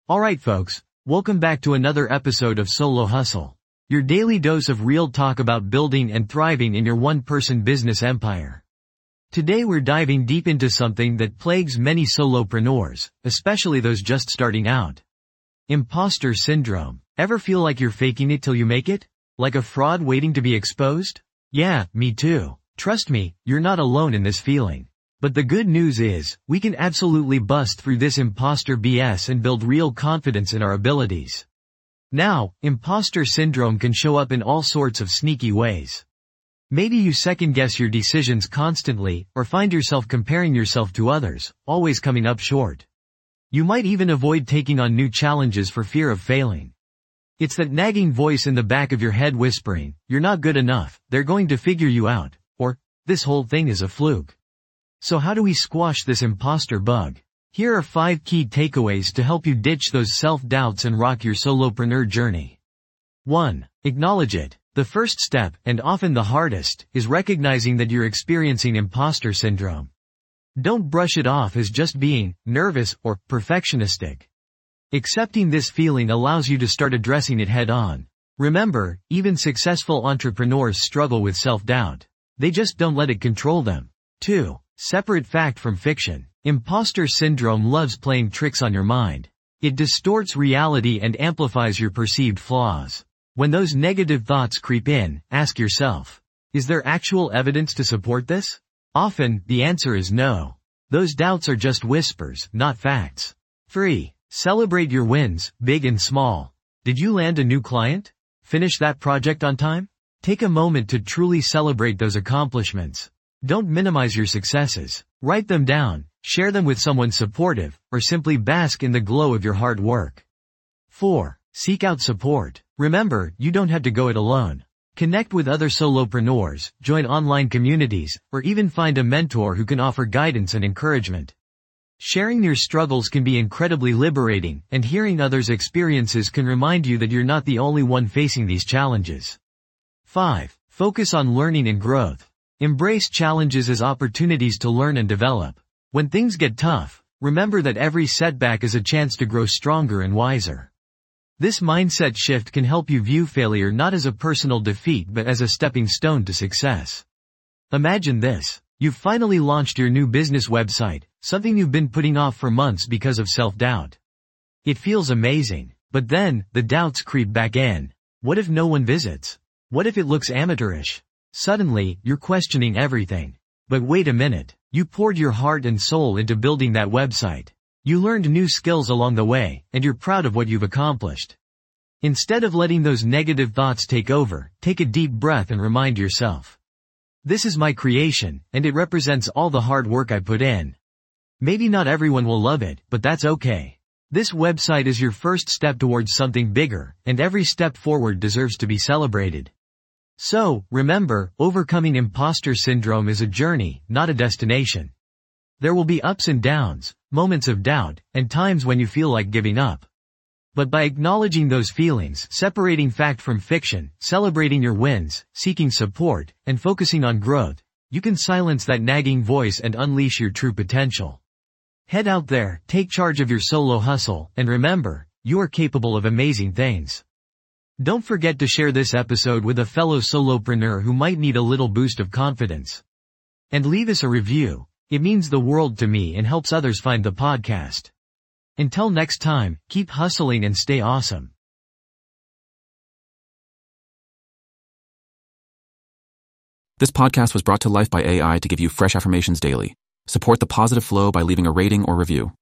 Alright folks, welcome back to another episode of Solo Hustle, your daily dose of real talk about building and thriving in your one-person business empire. Today we're diving deep into something that plagues many solopreneurs, especially those just starting out. Imposter syndrome. Ever feel like you're faking it till you make it? Like a fraud waiting to be exposed? Yeah, me too. Trust me, you're not alone in this feeling. But the good news is, we can absolutely bust through this imposter BS and build real confidence in our abilities. Now, imposter syndrome can show up in all sorts of sneaky ways. Maybe you second-guess your decisions constantly, or find yourself comparing yourself to others, always coming up short. You might even avoid taking on new challenges for fear of failing. It's that nagging voice in the back of your head whispering, "You're not good enough, they're going to figure you out," or, "This whole thing is a fluke." So how do we squash this imposter bug? Here are 5 key takeaways to help you ditch those self-doubts and rock your solopreneur journey. 1. Acknowledge it. The first step, and often the hardest, is recognizing that you're experiencing imposter syndrome. Don't brush it off as just being nervous or perfectionistic. Accepting this feeling allows you to start addressing it head-on. Remember, even successful entrepreneurs struggle with self-doubt. They just don't let it control them. 2. Separate fact from fiction. Imposter syndrome loves playing tricks on your mind. It distorts reality and amplifies your perceived flaws. When those negative thoughts creep in, ask yourself, is there actual evidence to support this? Often, the answer is no. Those doubts are just whispers, not facts. 3. Celebrate your wins, big and small. Did you land a new client? Finish that project on time? Take a moment to truly celebrate those accomplishments. Don't minimize your successes. Write them down, share them with someone supportive, or simply bask in the glow of your hard work. 4. Seek out support. Remember, you don't have to go it alone. Connect with other solopreneurs, join online communities, or even find a mentor who can offer guidance and encouragement. Sharing your struggles can be incredibly liberating, and hearing others' experiences can remind you that you're not the only one facing these challenges. 5. Focus on learning and growth. Embrace challenges as opportunities to learn and develop. When things get tough, remember that every setback is a chance to grow stronger and wiser. This mindset shift can help you view failure not as a personal defeat but as a stepping stone to success. Imagine this. You've finally launched your new business website, something you've been putting off for months because of self-doubt. It feels amazing, but then, the doubts creep back in. What if no one visits? What if it looks amateurish? Suddenly, you're questioning everything. But wait a minute. You poured your heart and soul into building that website. You learned new skills along the way, and you're proud of what you've accomplished. Instead of letting those negative thoughts take over, take a deep breath and remind yourself. This is my creation, and it represents all the hard work I put in. Maybe not everyone will love it, but that's okay. This website is your first step towards something bigger, and every step forward deserves to be celebrated. So, remember, overcoming imposter syndrome is a journey, not a destination. There will be ups and downs, moments of doubt, and times when you feel like giving up. But by acknowledging those feelings, separating fact from fiction, celebrating your wins, seeking support, and focusing on growth, you can silence that nagging voice and unleash your true potential. Head out there, take charge of your solo hustle, and remember, you are capable of amazing things. Don't forget to share this episode with a fellow solopreneur who might need a little boost of confidence. And leave us a review. It means the world to me and helps others find the podcast. Until next time, keep hustling and stay awesome. This podcast was brought to life by AI to give you fresh affirmations daily. Support the positive flow by leaving a rating or review.